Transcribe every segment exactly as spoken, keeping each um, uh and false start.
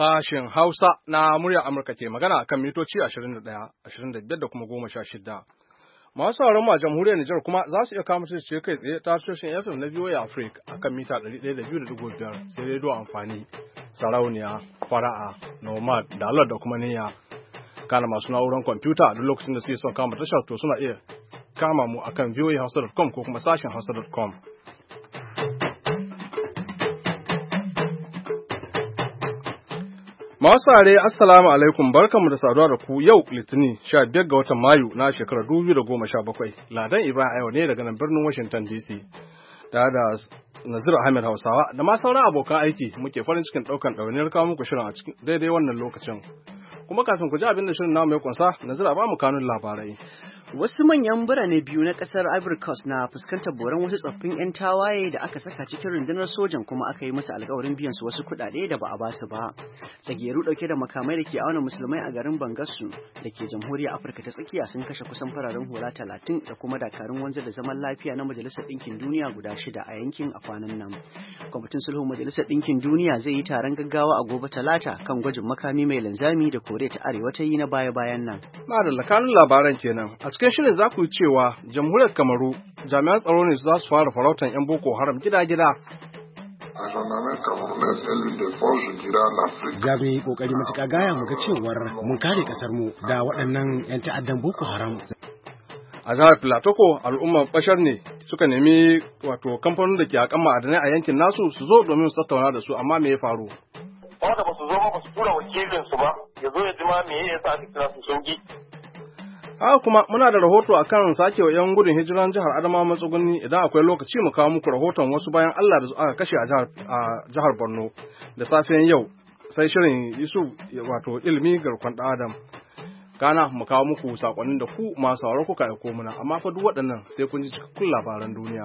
Sashen Hausa na muryar Amurka ke magana kan mitoci ashirin da ɗaya, ashirin da biyar da kuma goma sha shida. Masu sauran mu a jamhuriyar Nijar kuma za su iya kama ce kai tsaye ta tashoshin F M na V O A Africa a kan mita ɗari ɗaya da biyu da ɗigo biyar sai rediyo amfani, sarauniya, fara'a, nomad, dalar da kuma niyya. Kana masu na'urar kwamfuta a duk lokacin da suke son kama tashar to suna iya kama mu akan v o a hausa dot com ko kuma sashen hausa dot com. Masu sare assalamu alaikum barkanmu da saduwa da ku yau litinin sha biyar ga watan Mayu na shekarar dubu biyu da goma sha bakwai. Ladan Ibrahim yau ne daga nan birnin Washington D C. Da da Nazir Ahmed Hausawa da ma sauran abokan aiki muke farin cikin ɗaukan ɗawainiyar kawo muku shirin a cikin daidai wannan lokacin. Kuma kafin ku ji abin da shirin namu ya kunsa, Nazir a ba mu kanun labarai. Wasu manyan birane biyu na kasar Ivory Coast na fuskantar boran wasu tsoffin 'yan tawaye da aka saka cikin rundunar sojan kuma aka yi musu alkawarin biyan su wasu kuɗaɗe da ba a basu ba. Tsageru ɗauke da makamai da ke auna musulmai a garin Bangasu da ke jamhuriyar Afirka ta tsakiya sun kashe kusan fararen hula talatin da kuma dakarun wanzar da zaman lafiya na Majalisar Ɗinkin Duniya guda shida a yankin a kwanan nan. Kwamitin sulhun Majalisar Ɗinkin Duniya zai yi taron gaggawa a gobe Talata kan gwajin makami mai linzami da Koriya ta Arewa ta yi na baya-bayan nan. Madalla kanun labaran kenan. A cikin shirin za ku yi cewa jamhuriyar Kamaru jami'an tsaro ne za su fara farautan 'yan Boko Haram gida-gida. Za mu yi kokari matuƙa gaya mu ga cewar mun kare ƙasar mu da waɗannan 'yan ta'addan Boko Haram. A jihar Filatoko al'ummar bashar ne suka nemi wato kamfanin da ke haƙan ma'adanai a yankin nasu su zo domin su tattauna da su amma me ya faru? Wanda ba su zo ba ba su tura wakilinsu ba ya zo ya ji ma me ya sa aka kira su sun gi. Haka kuma muna da rahoto akan sake wa 'yan gudun hijiran jihar Adamawa matsuguni idan akwai lokaci mu kawo muku rahoton wasu bayan Allah da aka kashe a jihar a jihar Borno da safiyan yau sai shirin Yusuf wato ilimi garkon ɗan Adam. Kana mu kawo muku sakonnin da ku masu sauraro kuka aiko muna amma fa duk waɗannan sai kun ji cikakkun labaran duniya.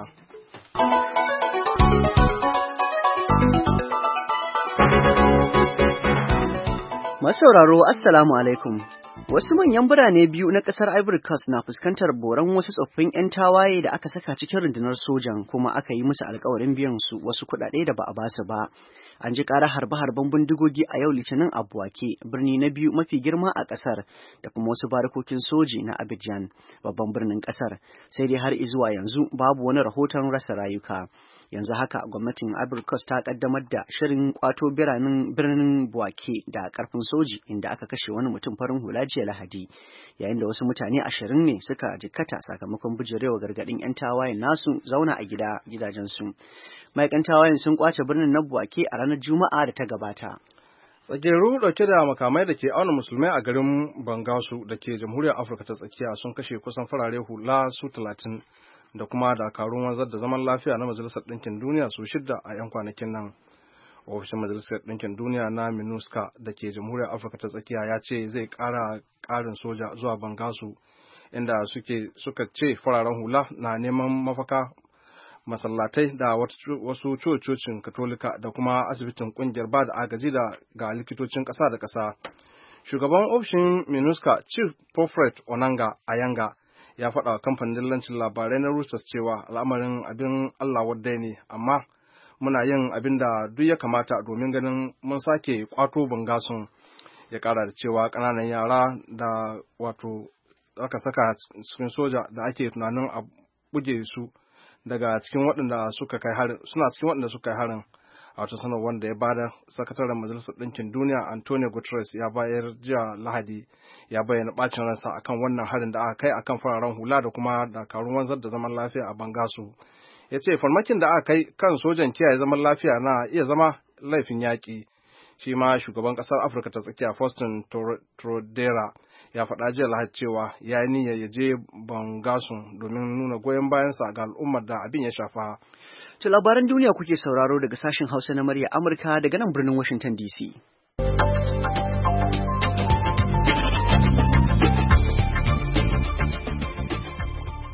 Masu sauraro assalamu alaikum. Wasu manyan birane biyu na ƙasar Ivory Coast na fuskantar boran wasu tsoffin 'yan tawaye da aka saka cikin rundunar sojan kuma aka yi musu alkawarin biyan su wasu kuɗaɗe da ba a basu ba. An ji ƙarar harbe-harben bindigogi a yau Litinin a Bouake, birni na biyu mafi girma a ƙasar, da kuma wasu barakokin soji na Abidjan, babban birnin ƙasar. Sai dai har izuwa yanzu babu wani rahoton rasa rayuka. Yanzu haka gwamnatin Ivory Coast ta kaddamar da shirin kwato biranen birnin Bouake da karfin soji inda aka kashe wani mutum farin hula jiya Lahadi, yayin da wasu mutane ashirin ne suka jikkata sakamakon bijirewa gargadin 'yan tawayen nasu zauna a gida gidajensu. Ma'aikan tawayen sun kwace birnin na Bouake a ranar Juma'a da ta gabata. Tsageru dauke da makamai da ke auna musulmai a garin Bangasu da ke jamhuriyar Afirka ta tsakiya sun kashe kusan farare hula su talatin da kuma dakarun wanzar da zaman lafiya na Majalisar Ɗinkin Duniya su shidda a 'yan kwanakin nan. Ofishin Majalisar Ɗinkin Duniya na MINUSCA da ke Jamhuriyar Afirka ta Tsakiya ya ce zai ƙara ƙarin soja zuwa Bangasu inda suke suka ce fararen hula na neman mafaka masallatai da wasu cocin Katolika da kuma asibitin ƙungiyar ba da agaji da ga likitocin ƙasa da ƙasa. Shugaban ofishin MINUSCA Chief Prophet Onanga Ayanga ya faɗa wa kamfanin dillancin labarai na Reuters cewa al'amarin abin Allah wadda ne, amma muna yin abin da duk ya kamata domin ganin mun sake kwato Bangasun. Ya ƙara da cewa ƙananan yara da wato aka saka cikin soja da ake tunanin a buge su daga cikin waɗanda suka kai harin suna cikin waɗanda suka kai harin. A wata sanarwar da ya bada, sakataren Majalisar Ɗinkin Duniya Antonio Guterres ya bayar jiya Lahadi ya bayyana bacin ransa akan wannan harin da aka kai akan fararen hula da kuma dakarun wanzar da zaman lafiya a Bangasu. Ya ce farmakin da aka kai kan sojan kiyaye zaman lafiya na iya zama laifin yaƙi. Shi ma shugaban ƙasar Afirka ta tsakiya Faustin Trodera ya faɗa jiya Lahadi cewa ya yi niyyar ya je Bangasu domin nuna goyon bayansa ga al'ummar da abin ya shafa. To labaran duniya kuke sauraro daga sashen Hausa na murya Amurka daga nan birnin Washington D C.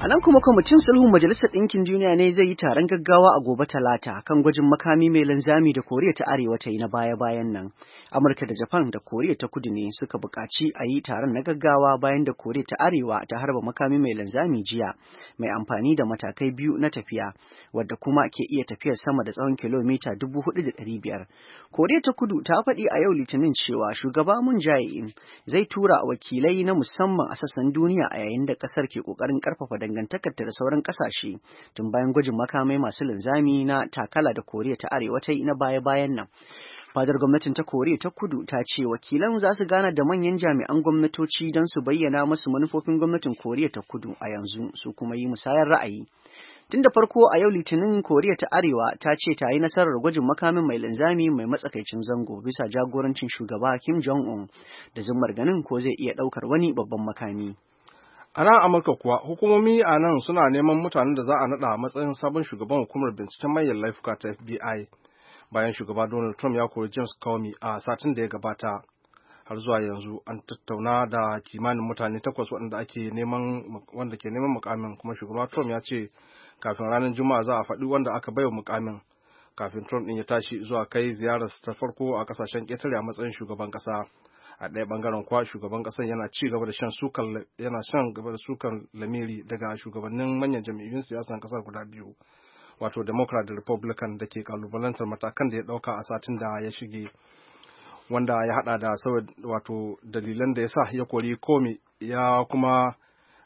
A nan kuma kwamitin sulhun Majalisar Ɗinkin Duniya ne zai yi taron gaggawa a gobe Talata kan gwajin makami mai linzami da Koriya ta Arewa ta yi na baya-bayan nan. Amurka da Japan da Koriya ta Kudu ne suka buƙaci a yi taron na gaggawa bayan da Koriya ta Arewa ta harba makami mai linzami jiya mai amfani da matakai biyu na tafiya wadda kuma ke iya tafiyar sama da tsawon kilomita dubu hudu da ɗari biyar. Koriya ta Kudu ta faɗi a yau Litinin cewa shugaba Moon Jae-in zai tura wakilai na musamman a sassan duniya a yayin da ƙasar ke ƙoƙarin ƙarfafa dangantakarta da sauran kasashe tun bayan gwajin makamai masu linzami na takala da Koriya ta Arewa ta yi na baya-bayan nan. Fadar gwamnatin ta Koriya ta Kudu ta ce wakilan za su gana da manyan jami'an gwamnatoci don su bayyana musu manufofin gwamnatin Koriya ta Kudu a yanzu su kuma yi musayar ra'ayi. Tun da farko a yau Litinin Koriya ta Arewa ta ce ta yi nasarar gwajin makamin mai linzami mai matsakaicin zango bisa jagorancin shugaba Kim Jong-un da zummar ganin ko zai iya ɗaukar wani babban makami. A nan Amurka kuwa hukumomi a nan suna neman mutanen da za a naɗa a matsayin sabon shugaban hukumar binciken manyan laifuka ta F B I bayan shugaba Donald Trump ya kori James Comey a satin da ya gabata. Har zuwa yanzu an tattauna da kimanin mutane takwas waɗanda ake neman wanda ke neman mukamin kuma shugaba Trump ya ce kafin ranar Juma'a za a faɗi wanda aka baiwa mukamin kafin Trump ɗin ya tashi zuwa kai ziyararsa ta farko a ƙasashen ƙetare a matsayin shugaban ƙasa. A ɗaya ɓangaren kuwa shugaban ƙasar yana ci gaba da shan sukan yana shan gaba da sukan lamiri daga shugabannin manyan jam'iyyun siyasan ƙasar guda biyu wato Democrat da Republican da ke kalubalantar matakan da ya ɗauka a satin da ya shige wanda ya haɗa da wato dalilan da ya sa ya kori Comey ya kuma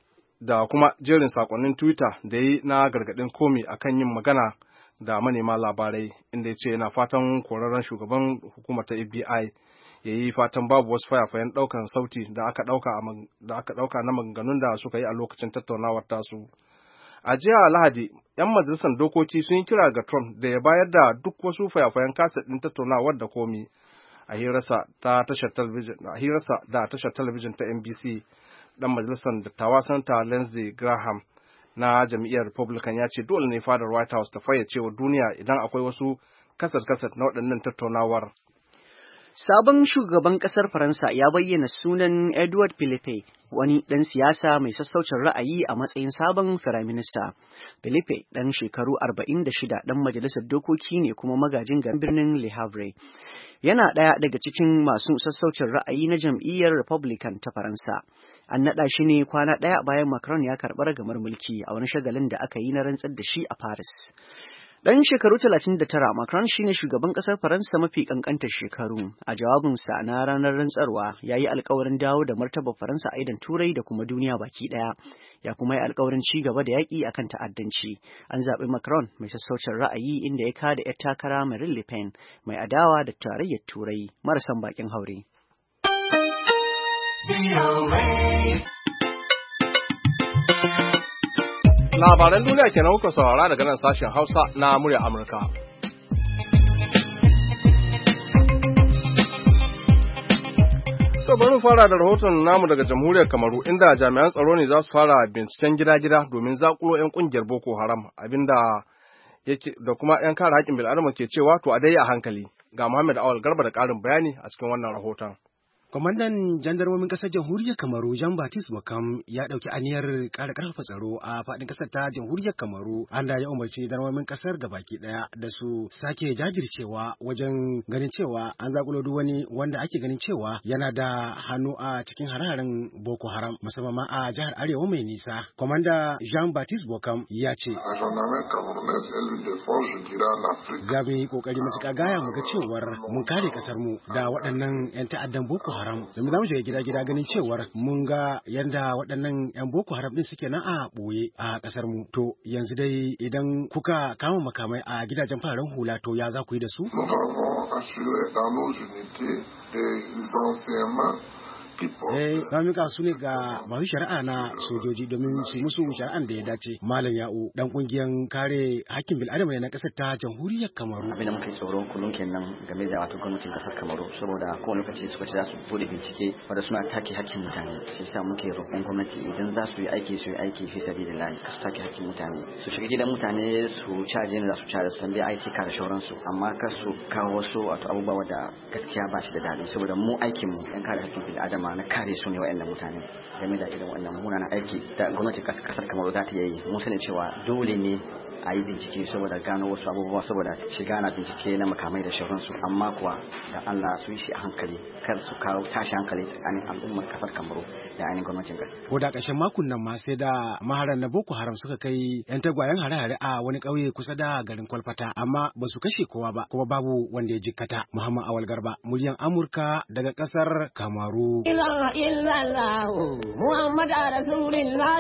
da kuma jerin sakonnin Twitter da yi na gargaɗin Comey akan yin magana da manema labarai inda ya ce yana fatan korarren shugaban hukumar ta F B I ya yi fatan babu wasu fayafayen ɗaukan sauti da aka ɗauka da aka ɗauka na maganganun da suka yi a lokacin tattaunawar tasu. A jiya Lahadi, 'yan majalisar dokoki sun yi kira ga Trump da ya bayar da duk wasu fayafayen kaset ɗin tattaunawar da Comey a hirarsa ta tashar talabijin a hirarsa da tashar talabijin ta N B C. Dan majalisar dattawa Sanata Lindsey Graham na jam'iyyar Republican ya ce dole ne fadar White House ta fayyace wa duniya idan akwai wasu kaset-kaset na waɗannan tattaunawar. Sabon shugaban ƙasar Faransa ya bayyana sunan Edouard Philippe, wani ɗan siyasa mai sassaucin ra'ayi a matsayin sabon firaminista. Philippe, ɗan shekaru arba'in da shida, ɗan majalisar dokoki ne kuma magajin garin birnin Le Havre. Yana ɗaya daga cikin masu sassaucin ra'ayi na jam'iyyar Republican ta Faransa. An naɗa shi ne kwana ɗaya bayan Macron ya karɓi ragamar mulki a wani shagalin da aka yi na rantsar da shi a Paris. Ɗan shekaru talatin da tara, Macron shine shugaban ƙasar Faransa mafi ƙanƙantar shekaru. A jawabinsa na ranar rantsarwa, ya yi alkawarin dawo da martabar Faransa a idan Turai da kuma duniya baki ɗaya. Ya kuma yi alkawarin ci gaba da yaƙi akan ta'addanci. An zaɓi Macron mai sassaucin ra'ayi inda ya kada 'yar takara Marine Le Pen mai adawa da tarayyar Turai marasan bakin haure. Labaran duniya kenan kuka saurara daga nan sashen Hausa na murya Amurka. To bari mu fara da rahoton namu daga Jamhuriyar Kamaru inda jami'an tsaro ne za su fara binciken gida-gida domin zakulo 'yan kungiyar Boko Haram abinda yake da kuma 'yan kare haƙƙin bil'adama ke cewa to a dai a hankali. Ga Muhammad Awal Garba da ƙarin bayani a cikin wannan rahoton. Kwamandan jandarmomin ƙasar jamhuriyar Kamaru Jean Baptiste Bokam ya ɗauki aniyar ƙara ƙarfafa tsaro a faɗin ƙasar ta jamhuriyar Kamaru, an da ya umarci jandarmomin ƙasar gabaki ɗaya da su sake jajircewa wajen ganin cewa an zakulo duk wani wanda ake ganin cewa yana da hannu a cikin hare-haren Boko Haram musamman ma a jihar Arewa mai nisa. Kwamanda Jean Baptiste Bokam ya ce, za mu yi ƙoƙari matuƙa gaya mu ga cewar mun kare ƙasar mu da waɗannan 'yan ta'addan Boko Haram. Domin za mu shiga gida-gida ganin cewar mun ga yanda waɗannan 'yan Boko Haram ɗin suke nan a ɓoye a ƙasar mu. To yanzu dai idan kuka kama makamai a gidajen fararen hula to ya za ku yi da su? Eh, za mu su ne ga masu shari'a na sojoji domin su musu shari'an da ya dace. Malam Ya'u dan kungiyar kare hakkin bil'adama ne na ƙasar ta jamhuriyar Kamaru. Abin da muke tsoro kullum kenan game da wato gwamnatin ƙasar Kamaru saboda kowane lokaci suka ce za su bude bincike wanda suna take hakkin mutane. Shi yasa muke roƙon gwamnati idan za su yi aiki su yi aiki fi sabilillah ka su take hakkin mutane. Su shiga gidan mutane su caje ne za su caje su tambaye aiki ka da shauransu amma kar su kawo wasu wato abubuwa da gaskiya ba shi da daɗi saboda mu aikin mu ɗan kare hakkin bil'adama dama na kare su ne wa'annan mutane game da irin wannan munanan aiki da gwamnatin kasar Kamaru za ta yi. Mun sani cewa dole ne a yi bincike saboda gano wasu abubuwa saboda shiga na bincike na makamai da shauransu, amma kuwa da Allah su yi shi a hankali kar su kawo tashi hankali tsakanin al'ummar kasar Kamaru da ainihin gwamnatin kasar. Ko da ƙarshen makon nan ma sai da maharan na Boko Haram suka kai yan tagwayen hare-hare a wani ƙauye kusa da garin Kwalfata, amma ba su kashe kowa ba kuma babu wanda ya jikkata. Muhammad Awal Garba, muryan Amurka daga ƙasar Kamaru. Ila illallah Muhammad Rasulullah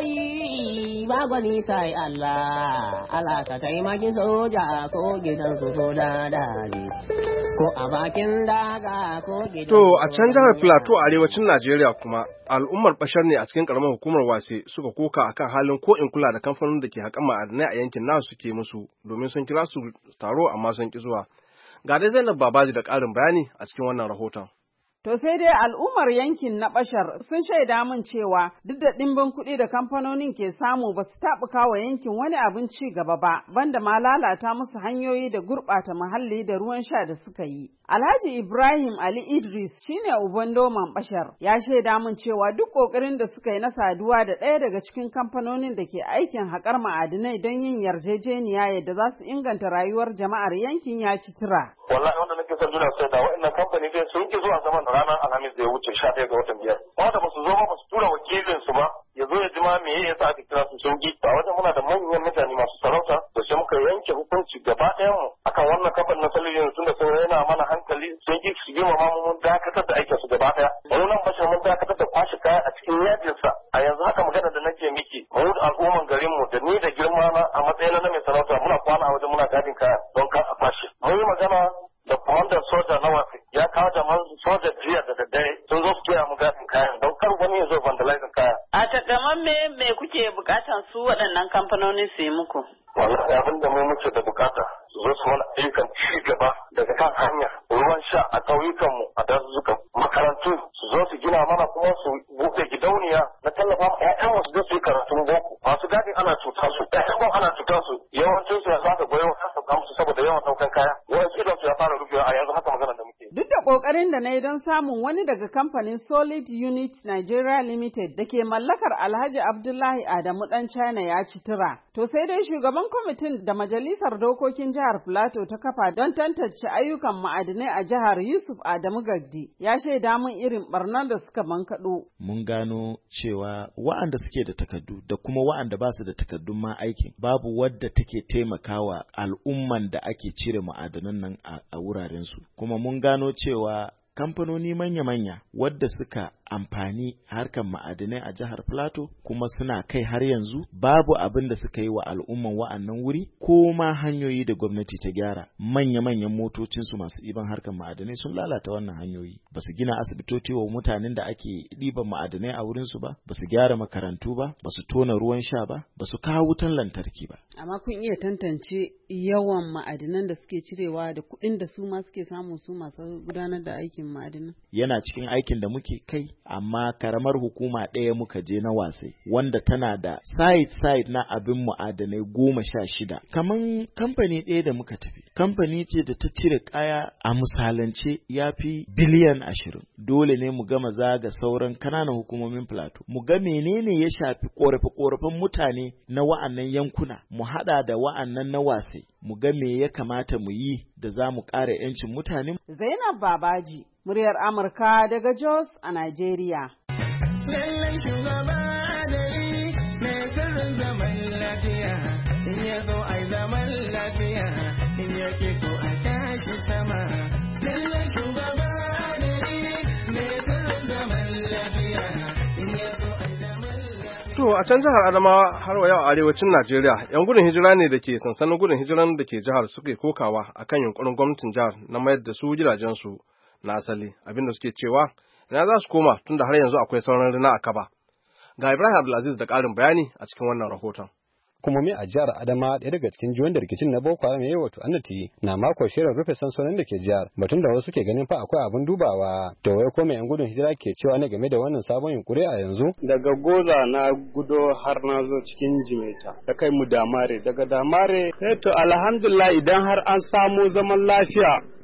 ba gwani sai Allah. Allah ka taimaki soja ko gidan su ko dadali ko a bakin daga ko gidan. To a can jihar Plateau a arewacin Najeriya kuma al'ummar bashar ne a cikin karamar hukumar Wase suka koka akan halin ko in kula da kamfanonin da ke haƙan ma'adanai a yankin nasu suke musu domin sun kira su taro amma sun ki zuwa. Ga dai Zainab Babaji da ƙarin bayani a cikin wannan rahoton. To sai dai al'ummar yankin na Bashar sun shaida min cewa duk da ɗimbin kuɗi da kamfanonin ke samu ba su taɓuka wa yankin wani abin ci gaba ba, banda ma lalata musu hanyoyi da gurɓata muhalli da ruwan sha da suka yi. Alhaji Ibrahim Ali Idris shine uban doman Bashar, ya shaida min cewa duk ƙoƙarin da suka yi na saduwa da ɗaya daga cikin kamfanonin da ke aikin haƙar ma'adinai don yin yarjejeniya yadda za su inganta rayuwar jama'ar yankin ya ci tura. Wallahi wanda nake son juna sai da wa'annan kamfani dai sun ki zuwa zaman ranar Alhamis da ya wuce sha ɗaya ga watan biyar. Wanda ba su zo ba ba su tura wakilin su ba ya zo ya jima me yasa aka kira su sun ki. A wajen muna da manyan mutane masu sarauta da sai muka yanke hukunci gaba ɗayan mu akan wannan kamfanin na talabijin tunda sun yana mana hankali sun ki su girmama mu mun dakatar da aikin su gaba ɗaya. Wani nan bashar mun dakatar da kwashe kaya a cikin yajinsa. A yanzu haka magana da nake miki mu da al'umman garin mu da ni da girma na a matsayin na mai sarauta muna kwana a wajen muna gadin kaya don kar a kwashe. Mun yi magana da kwamandan soja na Wase ya kawo jaman soja jiya da daddare sun zo su kiya mu gadin kayan don kar wani ya zo vandalizing kaya. A takamman me me kuke bukatan su waɗannan kamfanoni su yi muku? Wallahi abin da mu muke da bukata su zo su mana ayyukan ci gaba daga kan hanya ruwan sha a ƙauyukanmu a dazuzzuka makarantu su zo su gina mana kuma su buɗe gidauniya na tallafa ma ƴaƴan su zo su yi karatun boko masu gadin ana cuta su ƴaƴan ana cuta su yawancin su ya saka goyon kasa kamsu saboda yawan ɗaukan kaya yawanci idan su ya fara rufewa a yanzu haka magana da muke. Duk da ƙoƙarin da na yi don samun wani daga kamfanin Solid Unit Nigeria Limited da ke mallakar Alhaji Abdullahi Adamu ɗan China ya ci tura. To sai dai shugaban kwamitin da Majalisar Dokokin Jihar Plateau ta kafa don tantance ayyukan ma'adinai a jihar Yusuf Adamu Gagdi ya shaida mun irin barnar da suka bankaɗo. Mun gano cewa wa'anda suke da takardu da kuma wa'anda ba su da takardun ma aikin babu wadda take taimakawa al'umman da ake cire ma'adanan nan a wurarensu. Kuma mun gano cewa kamfanoni manya-manya wadda suka amfani harkar ma'adinai a jihar Plateau kuma suna kai har yanzu babu abin da suka yi wa al'umman wa'annan wuri ko ma hanyoyi da gwamnati ta gyara. Manya-manyan motocinsu masu ɗiban harkar ma'adinai sun lalata wannan hanyoyi. Ba su gina asibitoci wa mutanen da ake ɗiban ma'adinai a wurinsu ba, ba su gyara makarantu ba, ba su tona ruwan sha ba, ba su kawo wutan lantarki ba. Amma kun iya tantance yawan ma'adinan da suke cirewa da kuɗin da su ma suke samu su masu gudanar da aikin ma'adinan? Yana cikin aikin da muke kai, amma karamar hukuma ɗaya muka je na Wasai wanda tana da site-site na abin ma'adanai goma sha shida. Kaman kamfani ɗaya da muka tafi, kamfani ce da ta cire kaya a misalance ya fi biliyan ashirin. Dole ne mu gama zaga sauran kananan hukumomin Plateau. Mu ga menene ya shafi ƙorafe-ƙorafen mutane na wa'annan yankuna, mu haɗa da wa'annan na Wasai, mu ga me ya kamata mu yi da za mu ƙara 'yancin mutane. Zainab Babaji, muryar Amurka daga Jos a Najeriya. Lallai shugaba adali mai sirrin zaman lafiya, in ya zo ai zaman lafiya, in ya ke ko a tashi sama. Lallai shugaba adali mai sirrin zaman lafiya, in ya zo ai zaman lafiya. To a can jihar Adamawa har wa yau a arewacin Najeriya, 'yan gudun hijira ne da ke sansanin gudun hijiran da ke jihar suke kokawa akan yunkurin gwamnatin jihar na mayar da su gidajensu na asali, abinda suke cewa ina za su koma tunda har yanzu akwai sauran rina a kaba. Ga Ibrahim Abdulaziz da ƙarin bayani a cikin wannan rahoton. Hukumomi a jihar Adama ɗaya daga cikin jihohin da rikicin na Boko Haram ya yi wato annati na mako shirin rufe sansanin da ke jihar batun da wasu ke ganin fa akwai abin dubawa to wai ko mai yan gudun hijira ke cewa ne game da wannan sabon yunkuri a yanzu. Daga Goza na gudo har na zo cikin Jimeta da kai mu Damare daga Damare eh to alhamdulillah idan har an samu zaman lafiya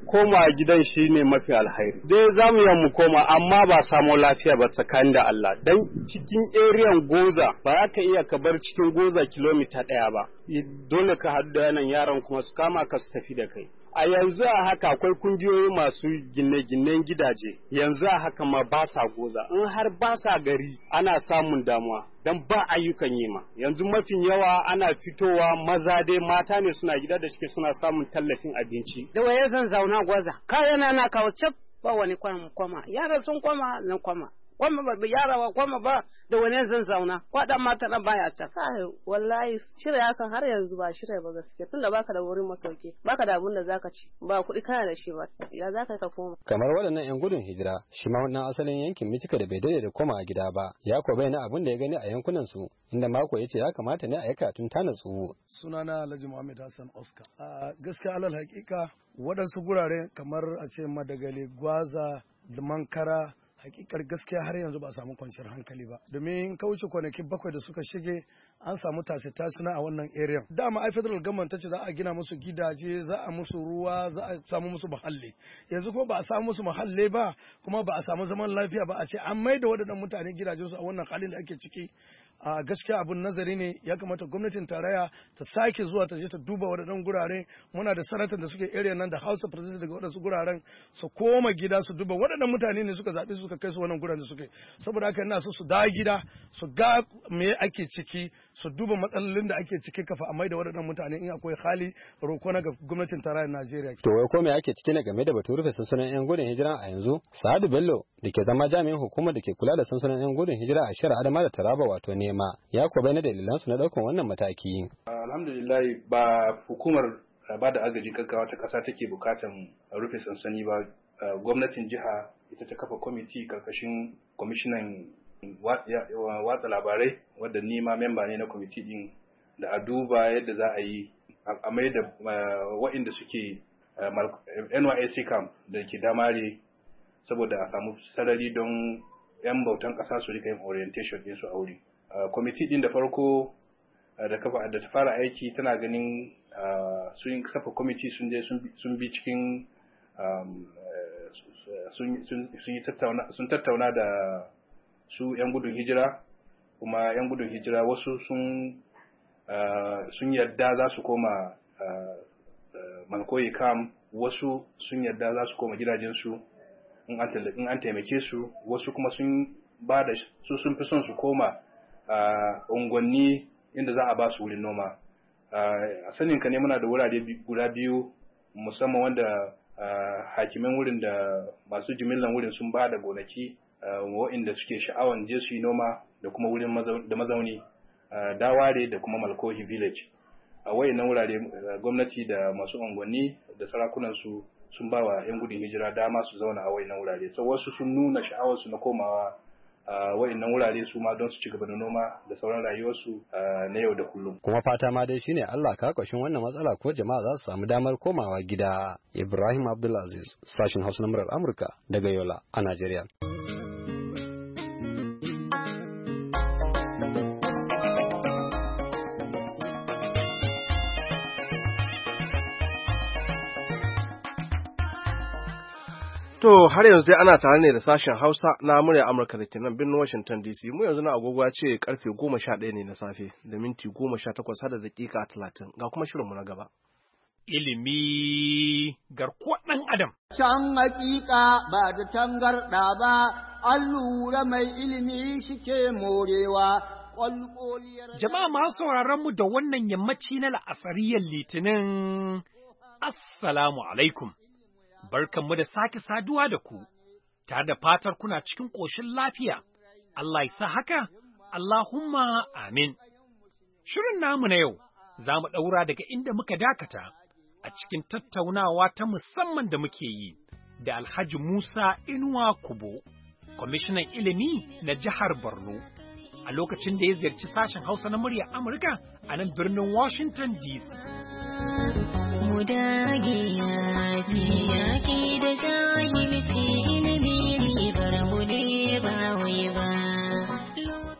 koma gidan shi ne mafi alhairi. Dai za mu mu koma amma ba samu lafiya ba tsakanin da Allah. Dan cikin eriyan Goza ba za ka iya ka bar cikin Goza kilomita ɗaya ba. Dole ka haɗu da yanan yaran kuma su kama ka su tafi da kai. A yanzu a haka akwai kungiyoyi masu gine-ginen gidaje, yanzu a haka ma ba sa Goza, in har ba sa gari ana samun damuwa, don ba ayyukan yi ma. Yanzu mafin yawa ana fitowa maza dai mata ne suna gida da shike suna samun tallafin abinci. Da waye zan zauna Goza, kayana na kawo cap ba wani kwama, yara sun kwama nan kwama. Kwama ba yara ba kwama ba da wani zan zauna kwaɗan mata na baya can. Kai wallahi shirya hakan har yanzu ba shirya ba gaskiya tunda baka da wurin masauki baka da abun da zaka ci ba kuɗi kana da shi ba ya zaka ka koma. Kamar waɗannan yan gudun hijira shi ma wannan asalin yankin Mitika da bai daidai da koma a gida ba ya ko bayyana abin da ya gani a yankunan su inda mako yace ya kamata ne a yi katun ta natsu. Sunana Alhaji Muhammad Hassan Oscar. A gaskiya alal hakika waɗansu gurare kamar a ce Madagali, Gwaza, Mankara hakikar gaskiya har yanzu ba a samu kwanciyar hankali ba domin ka wuce kwanaki bakwai da suka shige an samu tashe tashe a wannan area dama ai federal government ta ce za a gina musu gidaje za a musu ruwa za a samu musu muhalli yanzu kuma ba a samu musu muhalli ba kuma ba a samu zaman lafiya ba a ce an maida waɗannan mutane gidajen su a wannan halin da ake ciki a gaskiya abun nazari ne ya kamata gwamnatin tarayya ta sake zuwa ta je ta duba waɗannan gurare muna da sanatan da suke area nan da house of president daga waɗansu guraren su koma gida su duba waɗannan mutane ne suka zaɓi suka kai su wannan guraren da suke saboda haka ina so su dawo gida su ga me ake ciki su duba matsalolin da ake ciki kafa a maida waɗannan mutane in akwai hali roko na ga gwamnatin tarayyar Najeriya. To wai ko me ake ciki ne game da batun rufe sansanin yan gudun hijira a yanzu? Sa'adu Bello da ke zama jami'in hukumar da ke kula da sansanin yan gudun hijira a Shira Adama da Taraba wato nema ya ko bayyana dalilan su na ɗaukan wannan mataki. Alhamdulillah ba hukumar ba da agaji gaggawa ta ƙasa take bukatan rufe sansani ba gwamnatin jiha ita ta kafa kwamiti karkashin kwamishinan watsa labarai wadda ni ma memba ne na kwamiti din da a duba yadda za a yi a mai da wa'inda suke N Y S C camp da ke damare saboda a samu sarari don 'yan bautan ƙasa su rika yin orientation din su a wuri. Kwamiti din da farko da kafa da ta fara aiki tana ganin sun kafa kwamiti sun je sun bi cikin sun tattauna da su 'yan gudun hijira kuma 'yan gudun hijira wasu sun sun yarda za su koma Malkoyi kam wasu sun yarda za su koma gidajensu in an taimake su wasu kuma sun ba da su sun fi son su koma unguwanni inda za a ba su wurin noma. A sanin ka ne muna da wurare guda biyu musamman wanda hakiman wurin da masu jimillan wurin sun ba da gonaki waɗanda suke sha'awan je su yi noma da kuma wurin da mazauni Daware da kuma Malkohi village. A wayannan wurare gwamnati da masu unguwanni da sarakunan su sun ba wa 'yan gudun hijira dama su zauna a wayannan wurare. So wasu sun nuna sha'awar su na komawa a wayannan wurare su ma don su ci gaba da noma da sauran rayuwarsu na yau da kullum. Kuma fata ma dai shine Allah ka kwashin wannan matsala ko jama'a za su samu damar komawa gida. Ibrahim Abdulaziz, sashin Hausa na murar Amurka daga Yola a Najeriya. To har yanzu dai ana tare ne da sashen Hausa na murya Amurka da ke nan birnin Washington D C. Mu yanzu na agogo ce karfe goma sha ɗaya ne na safe da minti goma sha takwas har da daƙiƙa talatin. Ga kuma shirinmu na gaba. Ilimi garkuwar ɗan Adam. Can hakika ba da tangarɗa ba, an lura mai ilimi shike morewa. Jama'a masu sauraron mu da wannan yammaci na la'asariyar Litinin, Assalamu alaikum. Barkanmu da sake saduwa da ku, tare da fatar kuna cikin ƙoshin lafiya, Allah ya sa haka, Allahumma amin. Shirin namu na yau, za mu ɗaura daga inda muka dakata, a cikin tattaunawa ta musamman da muke yi, da Alhaji Musa Inuwa Kubo, kwamishinan ilimi na jihar Borno, a lokacin da ya ziyarci sashen Hausa na muryar Amurka a nan birnin Washington D C. Mu dage yaƙi da jahilci ilimi ribar mu ne ba wai ba.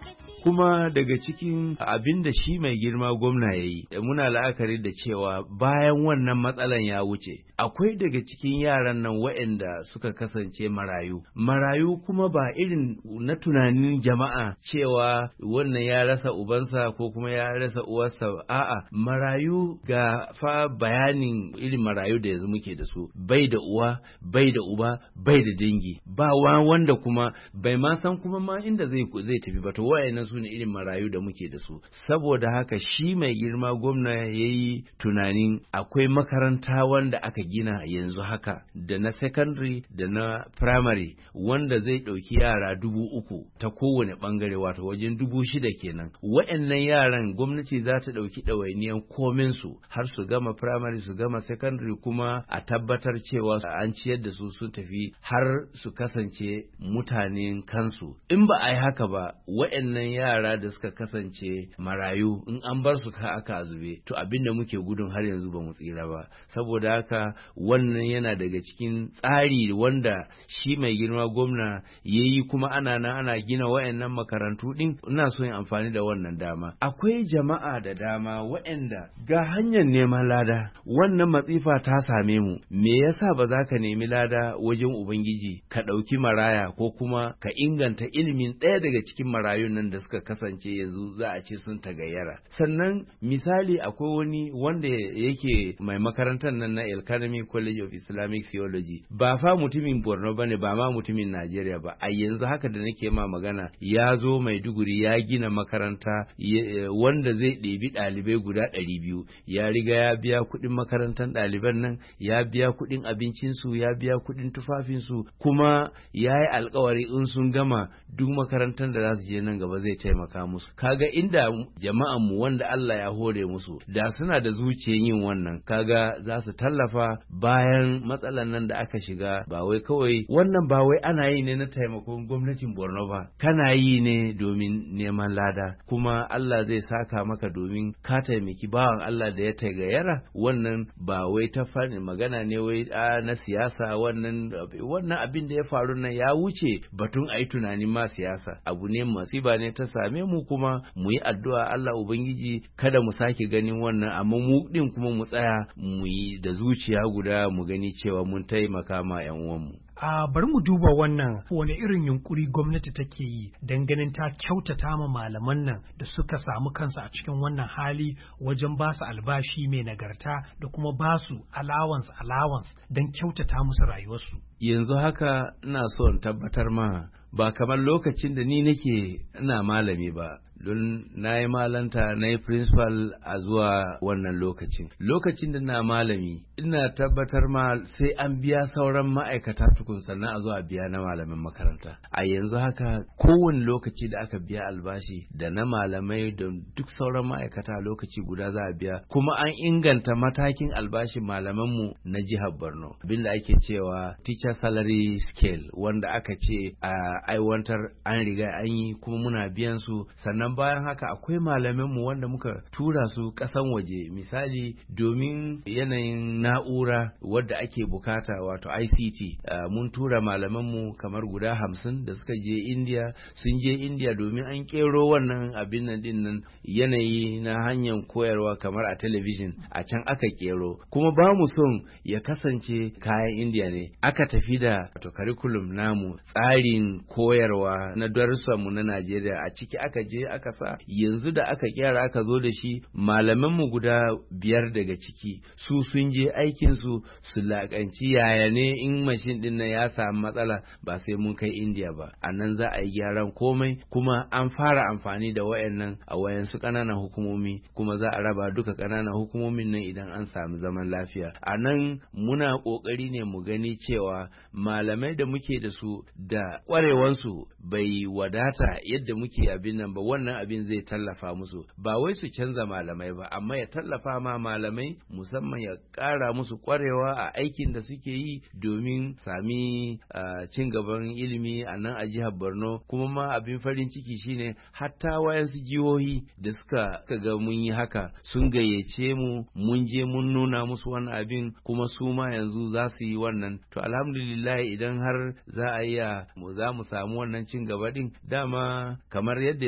kuma daga cikin abin da shi mai girma gwamna ya yi muna la'akari da cewa bayan wannan matsalan ya wuce akwai daga cikin yaran nan waɗanda suka kasance marayu marayu kuma ba irin na tunanin jama'a cewa wannan ya rasa ubansa ko kuma ya rasa uwarsa a'a marayu ga fa bayanin irin marayu da yanzu muke da su bai da uwa bai da uba bai da dangi ba wanda kuma bai ma san kuma ma inda zai zai tafi ba to wayannan su ne irin marayu da muke da su saboda haka shi mai girma gwamna yayi tunanin akwai makaranta wanda aka gina yanzu haka da na secondary da na primary wanda zai ɗauki yara dubu uku ta kowane ɓangare wato wajen dubu shida kenan wayannan yaran gwamnati za ta ɗauki ɗawainiyan komin su har su gama primary su gama secondary kuma a tabbatar cewa an ciyar da su sun tafi har su kasance mutanen kansu in ba a yi haka ba wayannan yara da suka kasance marayu in an bar su ka aka zube to abinda muke gudun har yanzu ba mu tsira ba saboda haka wannan yana daga cikin tsari wanda shi mai girma gwamna yayi kuma ana nan ana gina wayannan makarantu din ina so yin amfani da wannan dama akwai jama'a da dama wayanda ga hanyar neman lada wannan matsifa ta same mu me yasa ba za ka nemi lada wajen ubangiji ka ɗauki maraya ko kuma ka inganta ilimin ɗaya daga cikin marayun nan da suka kasance yanzu za a ce sun tagayyara sannan misali akwai wani wanda yake mai makarantar nan na Elkanami College of Islamic Theology ba fa mutumin Borno bane ba ma mutumin Najeriya ba a yanzu haka da nake ma magana ya zo Maiduguri ya gina makaranta wanda zai ɗebi ɗalibai guda ɗari biyu ya riga ya biya kuɗin makarantar ɗaliban nan ya biya kuɗin abincinsu ya biya kuɗin tufafinsu kuma ya yi alkawari in sun gama duk makarantar da za su je nan gaba zai taimaka musu kaga inda jama'an mu wanda Allah ya hore musu da suna da zuciyar yin wannan kaga za su tallafa bayan matsalan nan da aka shiga ba wai kawai wannan ba wai ana yi ne na taimakon gwamnatin Borno ba kana yi ne domin neman lada kuma Allah zai saka maka domin ka taimaki bawan Allah da ya tagayyara wannan ba wai ta fani magana ne wai a na siyasa wannan wannan abin da ya faru nan ya wuce batun ayi tunanin ma siyasa abu ne masiba ne ta same mu kuma mu yi addu'a Allah ubangiji kada mu sake ganin wannan amma mu din kuma mu tsaya mu yi da zuciya guda mu gani cewa mun taimaka ma yan uwanmu a bari mu duba wannan wani irin yunkuri gwamnati take yi don ganin ta kyautata ma malaman nan da suka samu kansu a cikin wannan hali wajen ba su albashi mai nagarta da kuma ba su allowance allowance don kyautata musu rayuwarsu. Yanzu haka ina so in tabbatar ma ba kamar lokacin da ni nake ina malami ba don na yi malanta na yi principal a zuwa wannan lokacin lokacin da na malami ina tabbatar ma sai an biya sauran ma'aikata tukun sannan a zuwa biya na malamin makaranta a yanzu haka kowane lokaci da aka biya albashi da na malamai da duk sauran ma'aikata lokaci guda za a biya kuma an inganta matakin albashin malamanmu na jihar Borno abinda ake cewa teacher salary scale wanda aka ce a aiwatar an riga an yi kuma muna biyan su sannan bayan haka akwai malamanmu wanda muka tura su kasan waje misali domin yanayin na'ura wadda ake bukata wato I C T uh, mun tura malamanmu kamar guda hamsin da suka je India sun je India domin an kero wannan abin nan din nan yanayi na hanyar koyarwa kamar a television a can aka kero kuma ba mu son ya kasance kayan India ne aka tafi da wato curriculum namu tsarin koyarwa na darussanmu na Najeriya a ciki aka je aka sa yanzu da aka kyara aka zo da shi malamanmu guda biyar daga ciki su sun je aikin su su lakanci yaya ne in mashin din nan ya samu matsala ba sai mun kai India ba a nan za a yi gyaran komai kuma an fara amfani da wayannan a wayansu ƙananan hukumomi kuma za a raba duka ƙananan hukumomin nan idan an samu zaman lafiya a nan muna ƙoƙari ne mu gani cewa malamai da muke da su da ƙwarewansu bai wadata yadda muke abin nan ba wannan abin zai tallafa musu ba wai su canza malamai ba amma ya tallafa ma malamai musamman ya ƙara musu ƙwarewa a aikin da suke yi domin sami uh, cin gaban ilimi a nan a jihar Borno kuma ma abin farin ciki shine hatta wayansu jihohi da suka ga mun yi haka sun gayyace mu mun je mun nuna musu wannan abin kuma su ma yanzu za su yi wannan to alhamdulillah idan har za a iya za mu samu wannan cin gaba din dama kamar yadda yanzu muka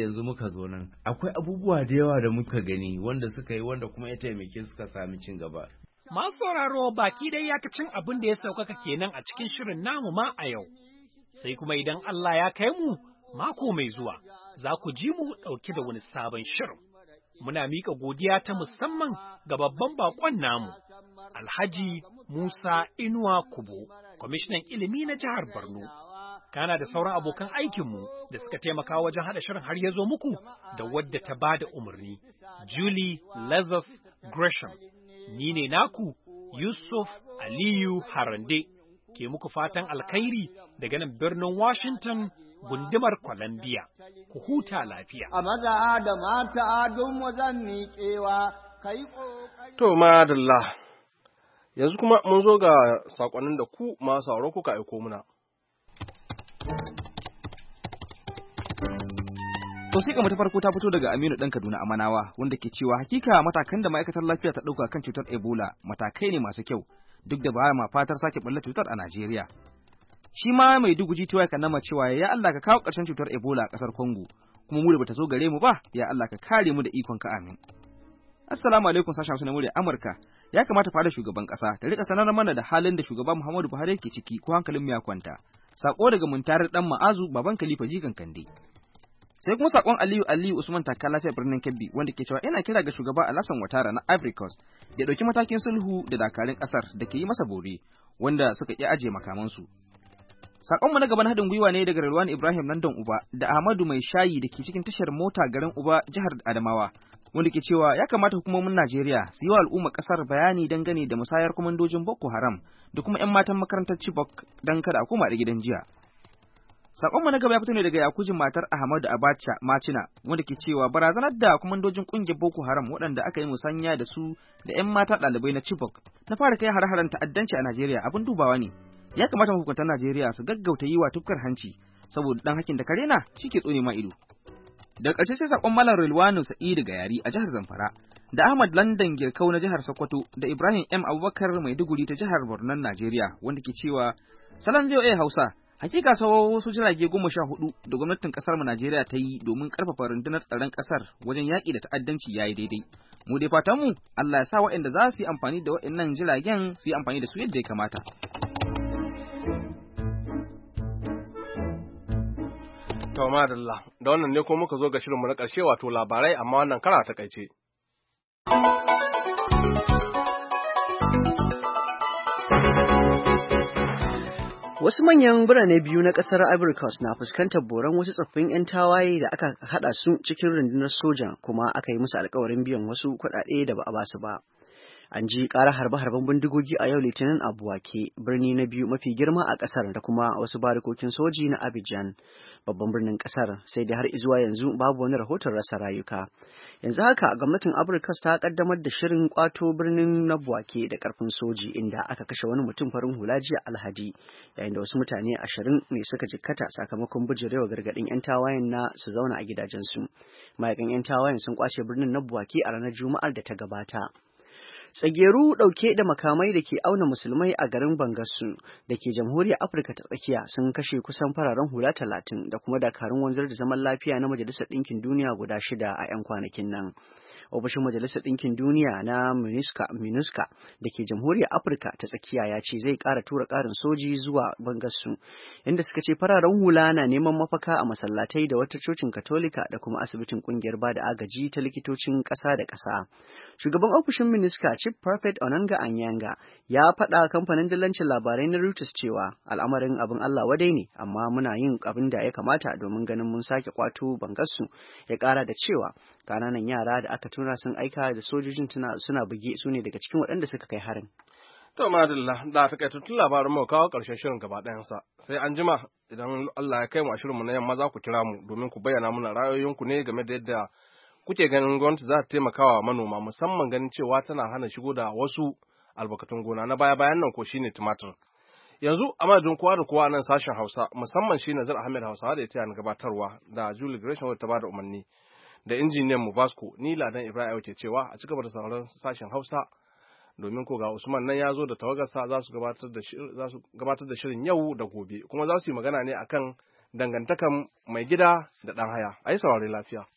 muka zo nan akwai abubuwa da yawa da muka gani wanda suka yi wanda kuma ya taimake suka sami cin gaba. Masu sauraro baki dai yakacin abin da ya saukaka kenan a cikin shirin namu ma a yau. Sai kuma idan Allah ya kai mu mako mai zuwa, za ku ji mu ɗauke da wani sabon shirin. Muna miƙa godiya ta musamman ga babban baƙon namu, Alhaji Musa Inuwa Kubo, kwamishinan ilimi na jihar Borno. Kana da sauran abokan aikinmu da suka taimaka wajen haɗa shirin har ya zo muku da wadda ta ba da umarni, Julie Lazarus Gresham. Ni ne naku, Yusuf Aliyu Harande, ke muku fatan alkhairi daga nan birnin Washington, gundumar Columbia. Ku huta lafiya. A maza da mata don mu zan miƙewa, kai To, madalla, yanzu kuma mun zo ga saƙonin da ku masu sauraro kuka aiko muna. Wasiƙa mu ta farko ta fito daga Aminu ɗan Kaduna Amanawa, wanda ke cewa hakika matakan da ma'aikatar lafiya ta ɗauka kan cutar Ebola matakai ne masu kyau, duk da ba ma fatar sake ɓalla cutar a Najeriya. Shi ma mai duguji ta waya nama cewa ya Allah ka kawo ƙarshen cutar Ebola a ƙasar Congo, kuma mu da bata zo gare mu ba, ya Allah ka kare mu da ikon ka amin. Assalamu alaikum sashen Hausa na murya Amurka. Ya kamata fara shugaban ƙasa ta rika sanar mana da halin da shugaba Muhammadu Buhari ke ciki ko hankalin mu ya kwanta. Sako daga Muntarar dan Ma'azu baban Khalifa Jikan Kande. Sai kuma sakon Aliyu Aliyu Usman Taka lafiya birnin Kebbi wanda ke cewa yana kira ga shugaba Alassane Ouattara na Ivory Coast da ya dauki matakin sulhu da dakarun kasar da ke yi masa bore wanda suka ki aje makamansu. Sakon mu na gaban hadin gwiwa ne daga Rilwan Ibrahim London Uba da Ahmadu Mai Shayi da ke cikin tashar mota garin Uba jihar Adamawa wanda ke cewa ya kamata hukumomin Najeriya su yi wa al'umma kasar bayani dangane da musayar komandojin Boko Haram da kuma 'yan matan makarantar Chibok dan kada a koma da gidan jiya. Sakonmu na gaba ya fito ne daga yakujin matar Ahmadu Abacha Macina wanda ke cewa barazanar da kwamandojin kungiyar Boko Haram waɗanda aka yi musanya da su da 'yan mata ɗalibai na Chibok na fara kai har-haren ta'addanci a Najeriya abin dubawa ne. Ya kamata mahukuntan Najeriya su gaggauta yi wa tufkar hanci saboda dan hakin da kare na shi ke tsone ma ido. Daga ƙarshe sai sakon Malam Rilwanu Sa'idu Gayari a jihar Zamfara da Ahmad Landan Girkau na jihar Sokoto da Ibrahim M Abubakar Maiduguri ta jihar Borno Najeriya wanda ke cewa Salam V O A Hausa. Hakika sawo wasu jirage goma sha hudu da gwamnatin kasar mu Najeriya ta yi domin karfafa rundunar tsaron kasar wajen yaƙi da ta'addanci yayi daidai. Mu dai fatan mu Allah ya sa waɗanda za su yi amfani da waɗannan jiragen su yi amfani da su yadda ya kamata. To madalla, da wannan ne ko muka zo ga shirinmu na ƙarshe wato labarai amma wannan kara ta kaice. Wasu manyan birane biyu na ƙasar Ivory Coast na fuskantar boran wasu tsoffin 'yan tawaye da aka haɗa su cikin rundunar sojan kuma aka yi musu alkawarin biyan wasu kuɗaɗe da ba a basu ba. An ji ƙara harbe-harben bindigogi a yau Litinin a Buwake, birni na biyu mafi girma a ƙasar da kuma wasu barikokin soji na Abidjan, babban birnin ƙasar, sai dai har izuwa yanzu babu wani rahoton rasa rayuka. Yanzu haka gwamnatin Amurka ta kaddamar da shirin kwato birnin na Buwake da karfin soji inda aka kashe wani mutum farin hula jiya Alhaji, yayin da wasu mutane ashirin ne suka jikkata sakamakon bijirewa gargadin 'yan tawayen na su zauna a gidajensu. Mayakan 'yan tawayen sun kwace birnin na Buwake a ranar Juma'ar da ta gabata. Tsageru ɗauke da makamai da ke auna musulmai a garin Bangasu da ke jamhuriyar Afirka ta tsakiya sun kashe kusan fararen hula talatin da kuma dakarun wanzar da zaman lafiya na Majalisar Ɗinkin Duniya guda shida a 'yan kwanakin nan. Ofishin Majalisar Ɗinkin Duniya na MINUSCA, MINUSCA da ke Jamhuriyar Afirka ta Tsakiya ya ce zai ƙara tura ƙarin soji zuwa Bangasu, inda suka ce fararen hula na neman mafaka a masallatai da wata cocin Katolika da kuma asibitin ƙungiyar bada agaji ta likitocin ƙasa da ƙasa. Shugaban ofishin MINUSCA Chief Prophet Onanga Anyanga ya faɗa kamfanin dillancin labarai na Reuters cewa al'amarin abin Allah wadai ne, amma muna yin abin da ya kamata domin ganin mun sake kwato Bangasu. Ya ƙara da cewa ƙananan yara da aka tuna sun aika da sojojin suna buge su ne daga cikin waɗanda suka kai harin. To madalla, da takaitattun labarin mu kawo ƙarshen shirin gaba ɗayansa. Sai an jima idan Allah ya kai mu a shirinmu na yamma za ku kira mu domin ku bayyana mana ra'ayoyinku ne game da yadda kuke ganin gwamnati za ta taimaka wa manoma, musamman ganin cewa tana hana shigo da wasu albarkatun gona na baya-bayan nan ko shine tumatir. Yanzu a madadin kowa da kowa a nan sashen Hausa, musamman shi Nazar Ahmed Hausawa da ya taya ni gabatarwa da Julie Gresham wadda ta bada umarni da injiniyan mu Vasco, ni Ladan Ibrahim ke cewa a cigaba da sauraron sashen Hausa domin ko ga Usman nan ya zo da tawagarsa za su gabatar da za su gabatar da shirin yau da gobe kuma za su yi magana ne akan dangantakan mai gida da ɗan haya. Ayi saurare lafiya.